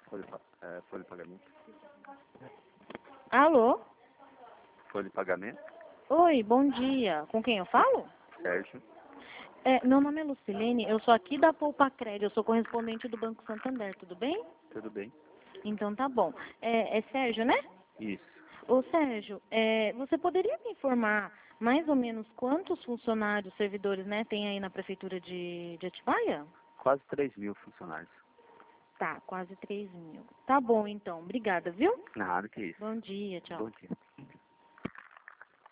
Folha de pagamento. Alô? Folha de pagamento. Oi, bom dia. Com quem eu falo? Sérgio. Meu nome é Lucilene, eu sou aqui da Poupa Crédito, eu sou correspondente do Banco Santander, tudo bem? Tudo bem? Então tá bom. É Sérgio, né? Isso. Ô Sérgio, você poderia me informar mais ou menos quantos funcionários, servidores, né, tem aí na prefeitura de Atibaia? Quase 3.000 funcionários. Tá, quase 3.000. Tá bom então, obrigada, viu? Nada que isso. Bom dia, tchau. Bom dia.